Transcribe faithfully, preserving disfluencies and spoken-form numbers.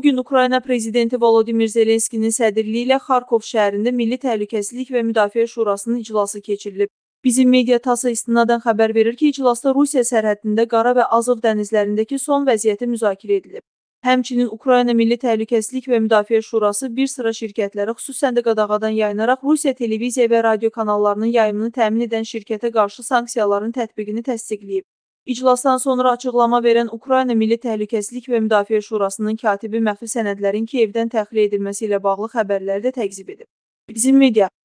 Bugün Ukrayna prezidenti Volodimir Zelenskinin sədrliyi ilə Xarkov şəhərində Milli Təhlükəsizlik və Müdafiə Şurasının iclası keçirilib. Bizim media TASS-a istinadən xəbər verir ki, iclasda Rusiya sərhədində Qara və Azov dənizlərindəki son vəziyyəti müzakirə edilib. Həmçinin Ukrayna Milli Təhlükəsizlik və Müdafiə Şurası bir sıra şirkətlərə, xüsusən də qadağadan yayınaraq Rusiya televiziya və radio kanallarının yayımını təmin edən şirkətə qarşı sanksiyaların tətbiqini təsdiqləyib. İclasdan sonra açıqlama verən Ukrayna Milli Təhlükəsizlik və Müdafiə Şurasının katibi məxfi sənədlərin Kiyevdən təxliyə edilməsi ilə bağlı xəbərləri də təqzib edib. Bizim media